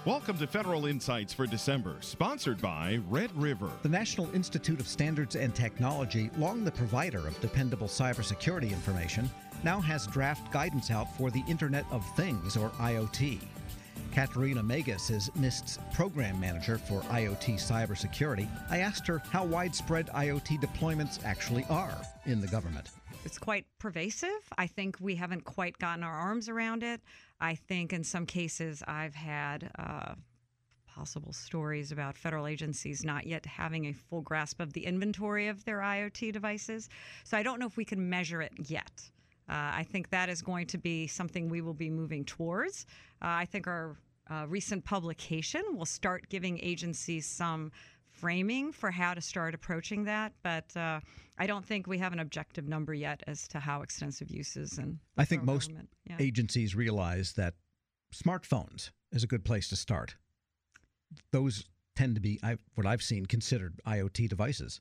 Welcome to Federal Insights for December, sponsored by Red River. The National Institute of Standards and Technology, long the provider of dependable cybersecurity information, now has draft guidance out for the Internet of Things, or IoT. Katerina Megas is NIST's program manager for IoT cybersecurity. I asked her how widespread IoT deployments actually are in the government. It's quite pervasive. I think we haven't quite gotten our arms around it. I think in some cases I've had possible stories about federal agencies not yet having a full grasp of the inventory of their IoT devices. So I don't know if we can measure it yet. I think that is going to be something we will be moving towards. I think our recent publication will start giving agencies some framing for how to start approaching that, but I don't think we have an objective number yet as to how extensive use is. And I think most agencies realize that smartphones is a good place to start. Those tend to be, what I've seen, considered IoT devices.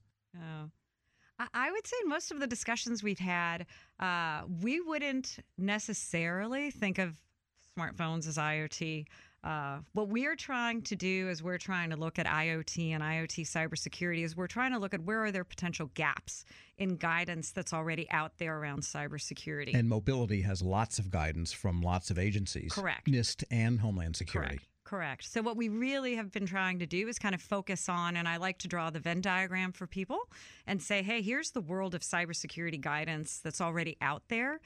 I would say in most of the discussions we've had, we wouldn't necessarily think of smartphones as IoT. What we are trying to do is we're trying to look at IoT and IoT cybersecurity is we're trying to look at where are there potential gaps in guidance that's already out there around cybersecurity. And mobility has lots of guidance from lots of agencies. Correct. NIST and Homeland Security. Correct. So what we really have been trying to do is kind of focus on, and I like to draw the Venn diagram for people and say, hey, here's the world of cybersecurity guidance that's already out there.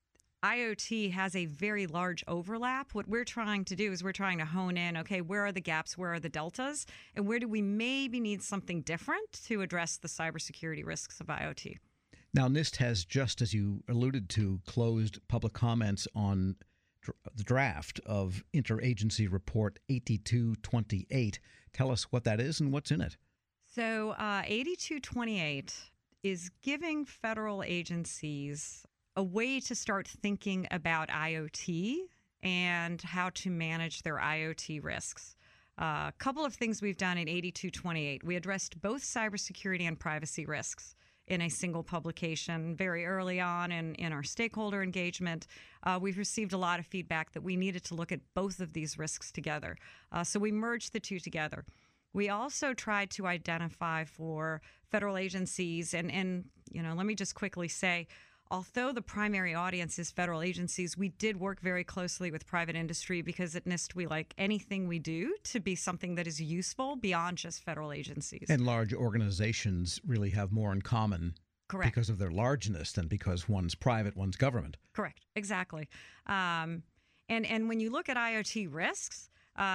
IoT has a very large overlap. What we're trying to do is we're trying to hone in, okay, where are the gaps, where are the deltas, and where do we maybe need something different to address the cybersecurity risks of IoT? Now, NIST has, just as you alluded to, closed public comments on the draft of Interagency Report 8228. Tell us what that is and what's in it. So 8228 is giving federal agencies a way to start thinking about IoT and how to manage their IoT risks. A couple of things we've done in 8228. We addressed both cybersecurity and privacy risks in a single publication very early on in our stakeholder engagement. We've received a lot of feedback that we needed to look at both of these risks together. So we merged the two together. We also tried to identify for federal agencies, and let me just quickly say, although the primary audience is federal agencies, we did work very closely with private industry because at NIST we like anything we do to be something that is useful beyond just federal agencies. And large organizations really have more in common. Correct. Because of their largeness than because one's private, one's government. Correct. Exactly. And when you look at IoT risks,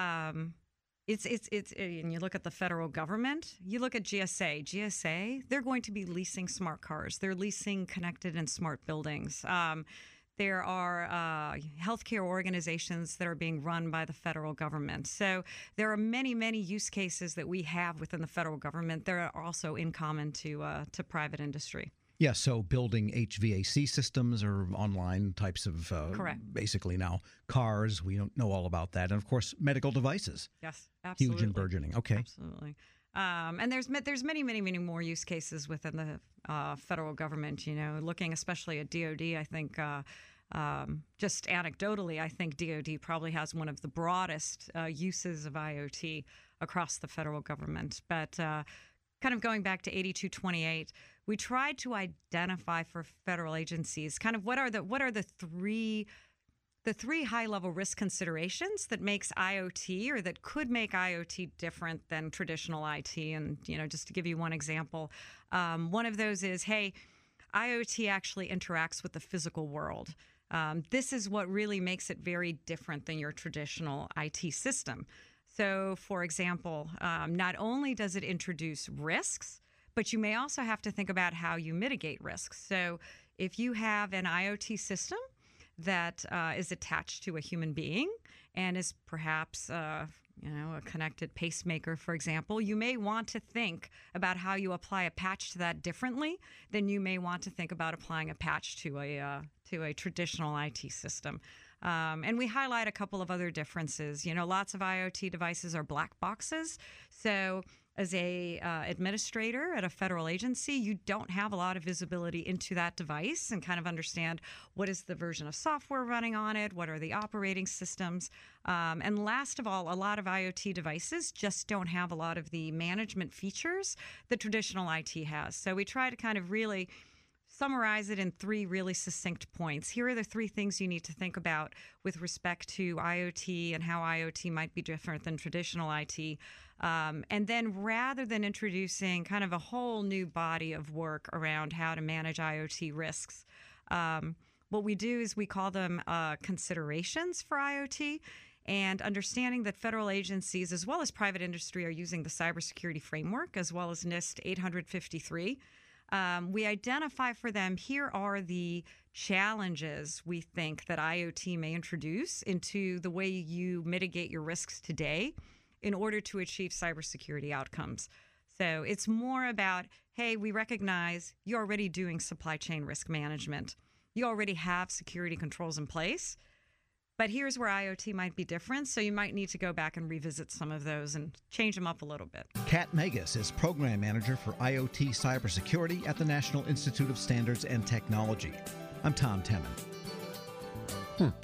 and you look at the federal government, you look at GSA. GSA, they're going to be leasing smart cars. They're leasing connected and smart buildings. There are healthcare organizations that are being run by the federal government. So there are many, many use cases that we have within the federal government that are also in common to private industry. Yeah, so building HVAC systems or online types of, basically now, cars. We don't know all about that. And, of course, medical devices. Yes, absolutely. Huge and burgeoning. Okay. Absolutely. And there's many, many, many more use cases within the federal government, looking especially at DOD. I think just anecdotally, I think DOD probably has one of the broadest uses of IoT across the federal government. But kind of going back to 8228, we tried to identify for federal agencies kind of what are the three high-level risk considerations that makes IoT or that could make IoT different than traditional IT. And, just to give you one example, one of those is, hey, IoT actually interacts with the physical world. This is what really makes it very different than your traditional IT system. So, for example, not only does it introduce risks, but you may also have to think about how you mitigate risks. So if you have an IoT system that is attached to a human being and is perhaps a connected pacemaker, for example, you may want to think about how you apply a patch to that differently than you may want to think about applying a patch to a traditional IT system. And we highlight a couple of other differences. Lots of IoT devices are black boxes. So as a administrator at a federal agency, you don't have a lot of visibility into that device and kind of understand what is the version of software running on it, what are the operating systems. And last of all, a lot of IoT devices just don't have a lot of the management features that traditional IT has. So we try to kind of really summarize it in 3 really succinct points. Here are the 3 things you need to think about with respect to IoT and how IoT might be different than traditional IT. And then rather than introducing kind of a whole new body of work around how to manage IoT risks, what we do is we call them considerations for IoT, and understanding that federal agencies as well as private industry are using the cybersecurity framework as well as NIST 853. We identify for them, here are the challenges we think that IoT may introduce into the way you mitigate your risks today in order to achieve cybersecurity outcomes. So it's more about, hey, we recognize you're already doing supply chain risk management. You already have security controls in place. But here's where IoT might be different, so you might need to go back and revisit some of those and change them up a little bit. Kat Megas is Program Manager for IoT Cybersecurity at the National Institute of Standards and Technology. I'm Tom Temin.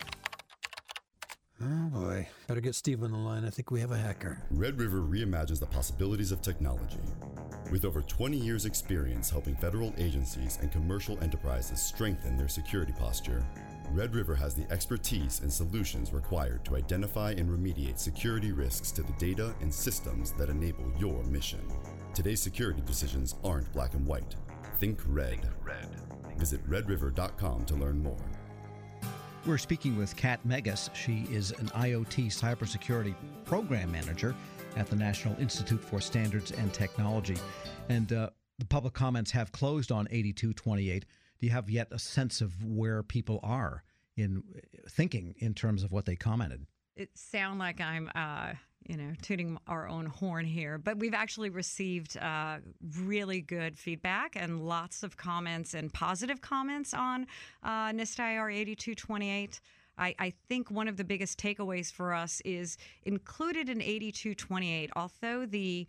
Oh boy, better get Steve on the line. I think we have a hacker. Red River reimagines the possibilities of technology. With over 20 years' experience helping federal agencies and commercial enterprises strengthen their security posture, Red River has the expertise and solutions required to identify and remediate security risks to the data and systems that enable your mission. Today's security decisions aren't black and white. Think red. Visit redriver.com to learn more. We're speaking with Kat Megas. She is an IoT Cybersecurity Program Manager at the National Institute for Standards and Technology. And the public comments have closed on 8228. Do you have yet a sense of where people are in thinking in terms of what they commented? It sounds like I'm, tooting our own horn here, but we've actually received really good feedback and lots of comments and positive comments on NIST IR 8228. I think one of the biggest takeaways for us is included in 8228, although the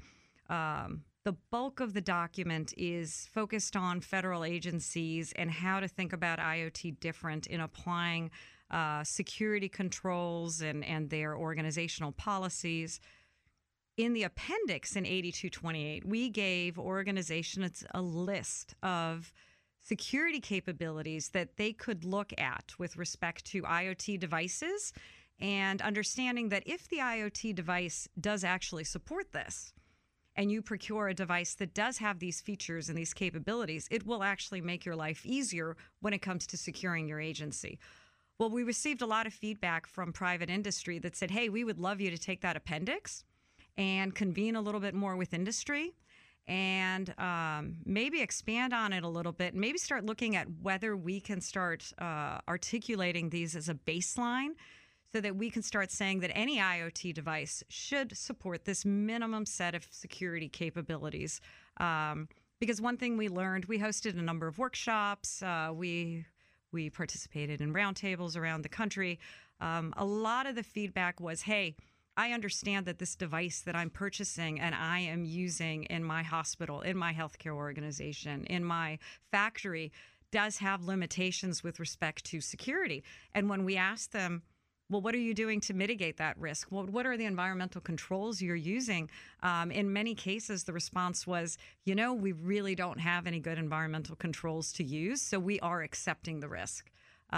bulk of the document is focused on federal agencies and how to think about IoT different in applying security controls and their organizational policies. In the appendix in 8228, we gave organizations a list of security capabilities that they could look at with respect to IoT devices, and understanding that if the IoT device does actually support this, and you procure a device that does have these features and these capabilities, it will actually make your life easier when it comes to securing your agency. Well, we received a lot of feedback from private industry that said, hey, we would love you to take that appendix and convene a little bit more with industry and maybe expand on it a little bit, and maybe start looking at whether we can start articulating these as a baseline so that we can start saying that any IoT device should support this minimum set of security capabilities. Because one thing we learned, we hosted a number of workshops, we participated in roundtables around the country. A lot of the feedback was, hey, I understand that this device that I'm purchasing and I am using in my hospital, in my healthcare organization, in my factory does have limitations with respect to security. And when we asked them, well, what are you doing to mitigate that risk? Well, what are the environmental controls you're using? In many cases, the response was, we really don't have any good environmental controls to use, so we are accepting the risk.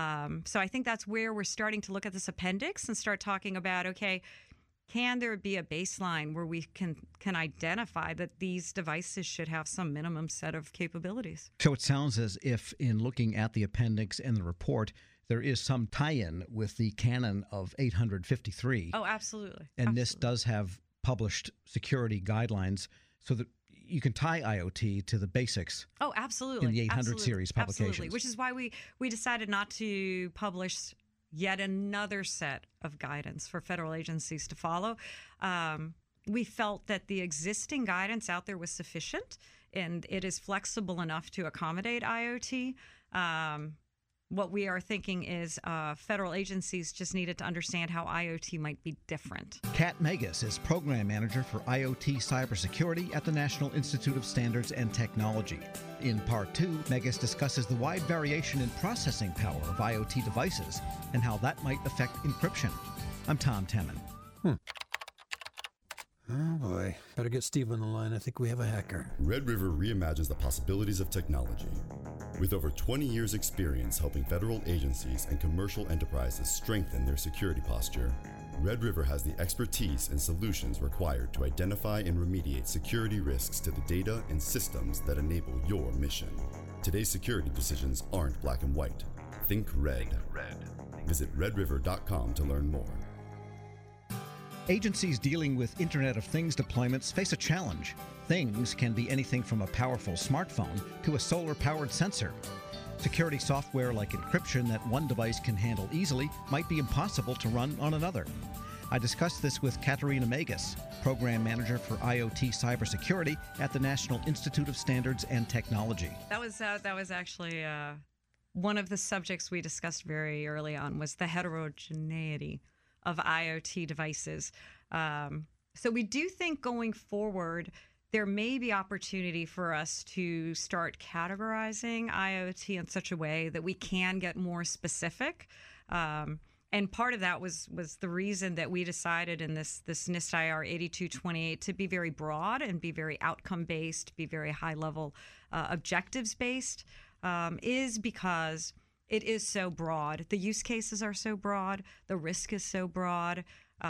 So I think that's where we're starting to look at this appendix and start talking about, okay, can there be a baseline where we can identify that these devices should have some minimum set of capabilities? So it sounds as if in looking at the appendix and the report, there is some tie-in with the canon of 853. Oh, absolutely. And absolutely. NIST does have published security guidelines so that you can tie IoT to the basics. Oh, absolutely. In the 800 series publications. Absolutely, which is why we decided not to publish yet another set of guidance for federal agencies to follow. We felt that the existing guidance out there was sufficient, and it is flexible enough to accommodate IoT. what we are thinking is federal agencies just needed to understand how IoT might be different. Kat Megas is Program Manager for IoT Cybersecurity at the National Institute of Standards and Technology. In Part 2, Megas discusses the wide variation in processing power of IoT devices and how that might affect encryption. I'm Tom Temin. Oh boy, better get Steve on the line. I think we have a hacker. Red River reimagines the possibilities of technology. With over 20 years' experience helping federal agencies and commercial enterprises strengthen their security posture, Red River has the expertise and solutions required to identify and remediate security risks to the data and systems that enable your mission. Today's security decisions aren't black and white. Think red. Visit redriver.com to learn more. Agencies dealing with Internet of Things deployments face a challenge. Things can be anything from a powerful smartphone to a solar-powered sensor. Security software like encryption that one device can handle easily might be impossible to run on another. I discussed this with Katerina Megas, Program Manager for IoT Cybersecurity at the National Institute of Standards and Technology. That was actually one of the subjects we discussed very early on, was the heterogeneity of IoT devices. So we do think going forward, there may be opportunity for us to start categorizing IoT in such a way that we can get more specific. And part of that was the reason that we decided in this NIST IR 8228 to be very broad and be very outcome-based, be very high-level objectives-based, is because it is so broad. The use cases are so broad. The risk is so broad.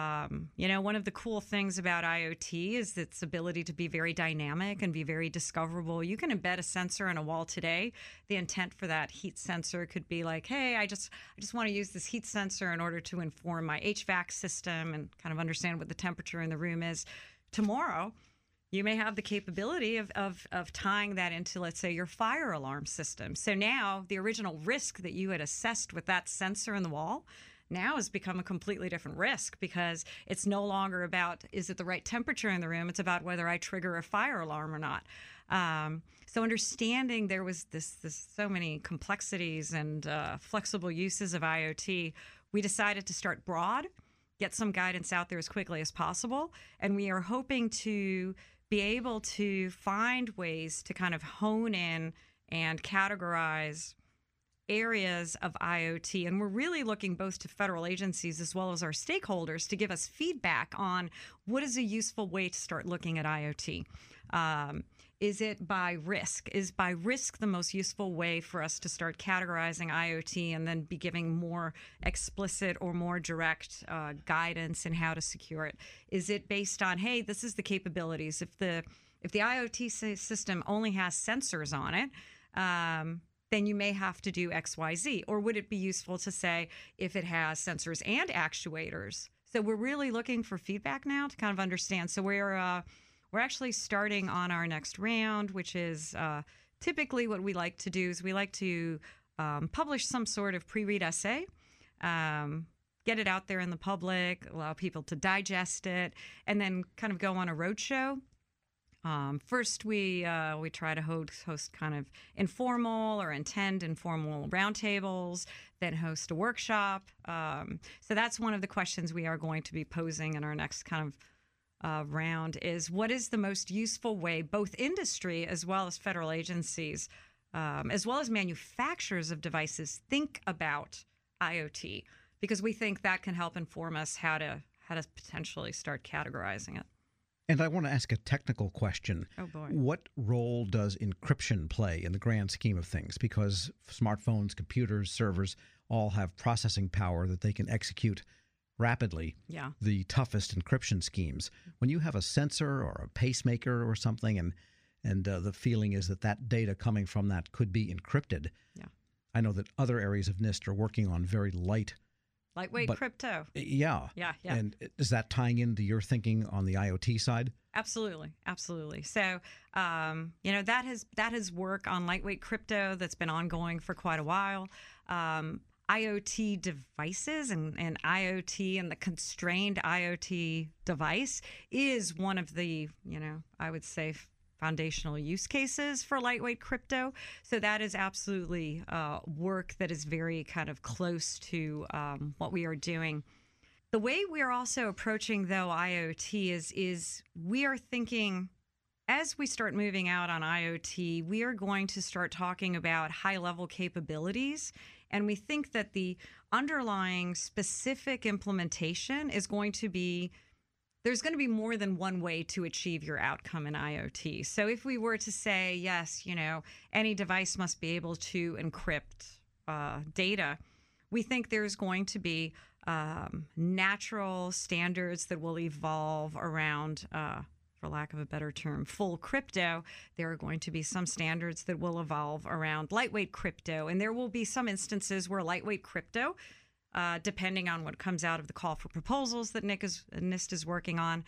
One of the cool things about IoT is its ability to be very dynamic and be very discoverable. You can embed a sensor in a wall today. The intent for that heat sensor could be like, hey, I just want to use this heat sensor in order to inform my HVAC system and kind of understand what the temperature in the room is. Tomorrow, you may have the capability of tying that into, let's say, your fire alarm system. So now the original risk that you had assessed with that sensor in the wall now has become a completely different risk, because it's no longer about, is it the right temperature in the room? It's about whether I trigger a fire alarm or not. So understanding there was this so many complexities and flexible uses of IoT, we decided to start broad, get some guidance out there as quickly as possible, and we are hoping to be able to find ways to kind of hone in and categorize areas of IoT. And we're really looking both to federal agencies as well as our stakeholders to give us feedback on what is a useful way to start looking at IoT. Is it by risk? Is by risk the most useful way for us to start categorizing IoT and then be giving more explicit or more direct guidance in how to secure it? Is it based on, hey, this is the capabilities? If the IoT system only has sensors on it, then you may have to do X, Y, Z. Or would it be useful to say if it has sensors and actuators? So we're really looking for feedback now to kind of understand. So we're actually starting on our next round, which is typically what we like to do is we like to publish some sort of pre-read essay, get it out there in the public, allow people to digest it, and then kind of go on a roadshow. First, we try to host kind of informal or intend informal roundtables, then host a workshop. So that's one of the questions we are going to be posing in our next kind of round is what is the most useful way both industry as well as federal agencies as well as manufacturers of devices think about IoT, because we think that can help inform us how to potentially start categorizing it. And I want to ask a technical question. Oh, boy. What role does encryption play in the grand scheme of things? Because smartphones, computers, servers all have processing power that they can execute rapidly, the toughest encryption schemes. When you have a sensor or a pacemaker or something, and the feeling is that data coming from that could be encrypted, I know that other areas of NIST are working on very lightweight crypto. Yeah. And is that tying into your thinking on the IoT side? Absolutely. So, that has work on lightweight crypto that's been ongoing for quite a while. IoT devices and IoT and the constrained IoT device is one of the, I would say, foundational use cases for lightweight crypto. So that is absolutely work that is very kind of close to what we are doing. The way we are also approaching, though, IoT is we are thinking, as we start moving out on IoT, we are going to start talking about high-level capabilities. And we think that the underlying specific implementation is going to be, there's going to be more than one way to achieve your outcome in IoT. So if we were to say, yes, any device must be able to encrypt data, we think there's going to be natural standards that will evolve around, for lack of a better term, full crypto. There are going to be some standards that will evolve around lightweight crypto, and there will be some instances where lightweight crypto, depending on what comes out of the call for proposals that NIST is working on,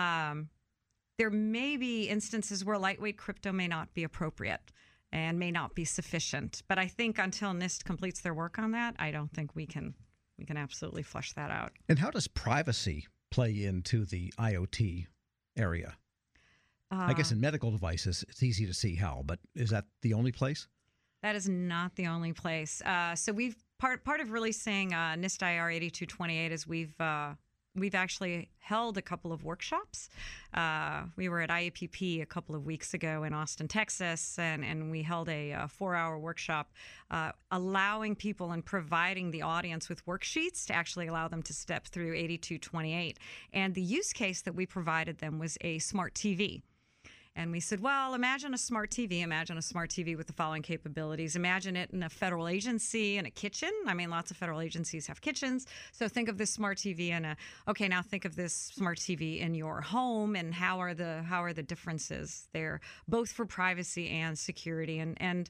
there may be instances where lightweight crypto may not be appropriate and may not be sufficient. But I think until NIST completes their work on that, I don't think we can absolutely flesh that out. And how does privacy play into the IoT area? I guess in medical devices, it's easy to see how, but is that the only place? That is not the only place. So we've part of releasing NIST IR 8228 is we've actually held a couple of workshops. We were at IAPP a couple of weeks ago in Austin, Texas, and we held a 4-hour workshop allowing people and providing the audience with worksheets to actually allow them to step through 8228. And the use case that we provided them was a smart TV. And we said, well, imagine a smart TV with the following capabilities. Imagine it in a federal agency in a kitchen. I mean, lots of federal agencies have kitchens. So think of this smart TV now think of this smart TV in your home, and how are the differences there, both for privacy and security. And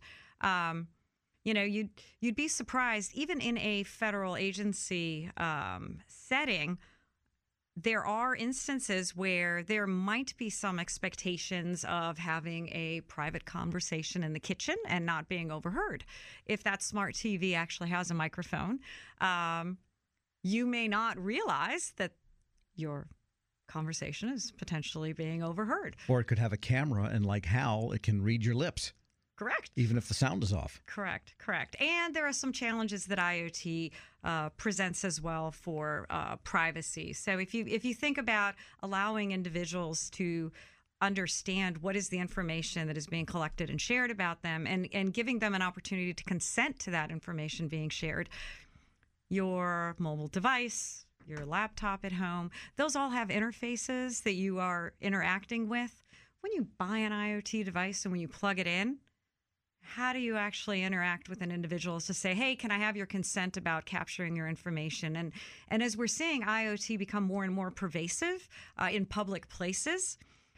you'd be surprised, even in a federal agency setting, there are instances where there might be some expectations of having a private conversation in the kitchen and not being overheard. If that smart TV actually has a microphone, you may not realize that your conversation is potentially being overheard. Or it could have a camera, and like Hal, it can read your lips. Correct. Even if the sound is off. Correct. And there are some challenges that IoT presents as well for privacy. So if you think about allowing individuals to understand what is the information that is being collected and shared about them, and giving them an opportunity to consent to that information being shared, your mobile device, your laptop at home, those all have interfaces that you are interacting with. When you buy an IoT device and when you plug it in, how do you actually interact with an individual to say, hey, can I have your consent about capturing your information? And as we're seeing IoT become more and more pervasive in public places,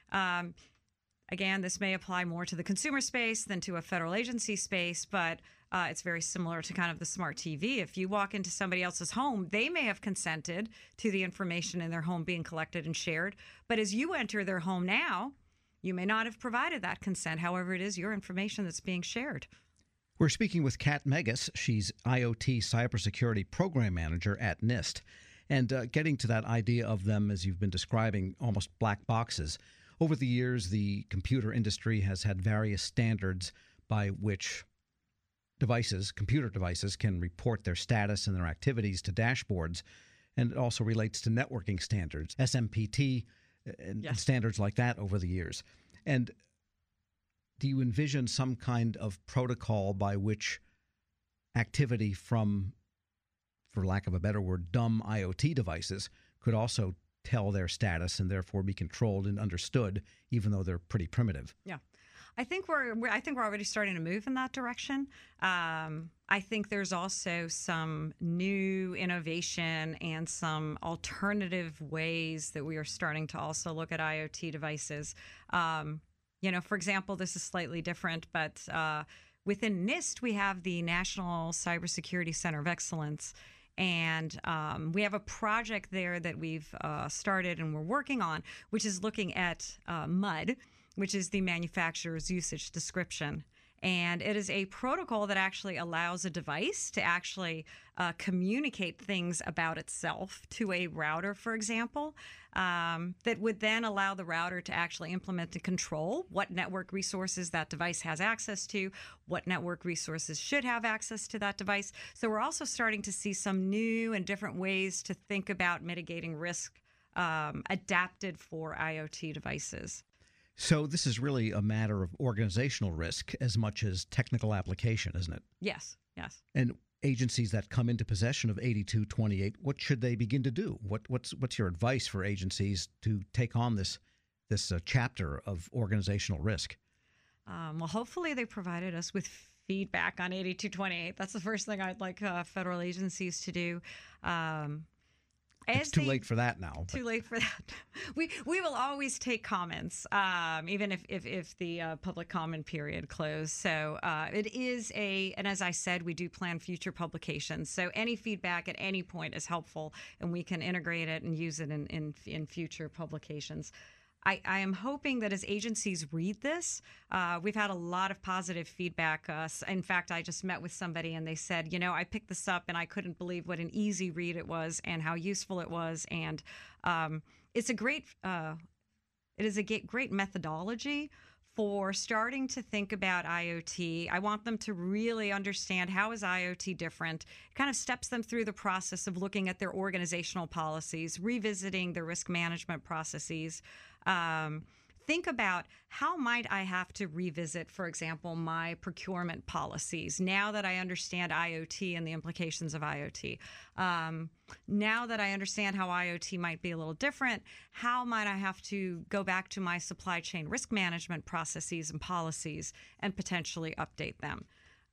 again, this may apply more to the consumer space than to a federal agency space, but it's very similar to kind of the smart TV. If you walk into somebody else's home, they may have consented to the information in their home being collected and shared. But as you enter their home now, you may not have provided that consent. However, it is your information that's being shared. We're speaking with Kat Megas. She's IoT Cybersecurity Program Manager at NIST. And getting to that idea of them, as you've been describing, almost black boxes. Over the years, the computer industry has had various standards by which computer devices, can report their status and their activities to dashboards. And it also relates to networking standards, SMPT, and standards like that over the years. And do you envision some kind of protocol by which activity from, for lack of a better word, dumb IoT devices could also tell their status and therefore be controlled and understood, even though they're pretty primitive? Yeah. I think we're already starting to move in that direction. I think there's also some new innovation and some alternative ways that we are starting to also look at IoT devices. For example, this is slightly different, but within NIST, we have the National Cybersecurity Center of Excellence. And we have a project there that we've started and we're working on, which is looking at MUD, which is the manufacturer's usage description. And it is a protocol that actually allows a device to actually communicate things about itself to a router, for example, that would then allow the router to actually implement and control what network resources that device has access to, what network resources should have access to that device. So we're also starting to see some new and different ways to think about mitigating risk adapted for IoT devices. So this is really a matter of organizational risk as much as technical application, isn't it? Yes, yes. And agencies that come into possession of 8228, what should they begin to do? What's your advice for agencies to take on this chapter of organizational risk? Well, hopefully they provided us with feedback on 8228. That's the first thing I'd like federal agencies to do. It's too late for that now. Too late for that. We will always take comments, even if the public comment period closed. So it is and as I said, we do plan future publications. So any feedback at any point is helpful, and we can integrate it and use it in future publications. I am hoping that as agencies read this, we've had a lot of positive feedback. In fact, I just met with somebody and they said, I picked this up and I couldn't believe what an easy read it was and how useful it was. And it is a great methodology for starting to think about IoT. I want them to really understand how is IoT different. It kind of steps them through the process of looking at their organizational policies, revisiting their risk management processes. Think about how might I have to revisit, for example, my procurement policies now that I understand IoT and the implications of IoT. Now that I understand how IoT might be a little different, how might I have to go back to my supply chain risk management processes and policies and potentially update them?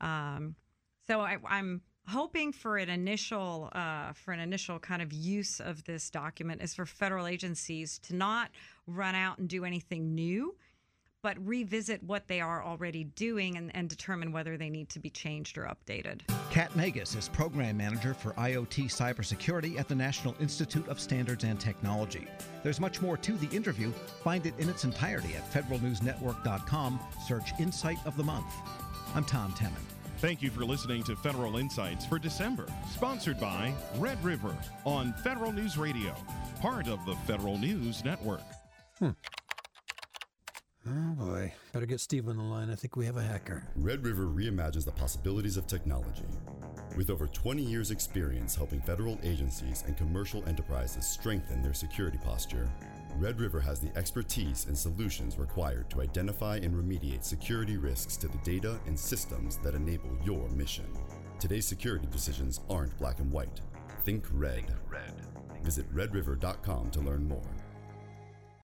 So I'm hoping for an initial kind of use of this document is for federal agencies to not run out and do anything new, but revisit what they are already doing and determine whether they need to be changed or updated. Kat Nagus is Program Manager for IoT Cybersecurity at the National Institute of Standards and Technology. There's much more to the interview. Find it in its entirety at federalnewsnetwork.com. Search Insight of the Month. I'm Tom Temin. Thank you for listening to Federal Insights for December, sponsored by Red River on Federal News Radio, part of the Federal News Network. Oh boy, better get Steve on the line. I think we have a hacker. Red River reimagines the possibilities of technology. With over 20 years' experience helping federal agencies and commercial enterprises strengthen their security posture, Red River has the expertise and solutions required to identify and remediate security risks to the data and systems that enable your mission. Today's security decisions aren't black and white. Think red. Visit redriver.com to learn more.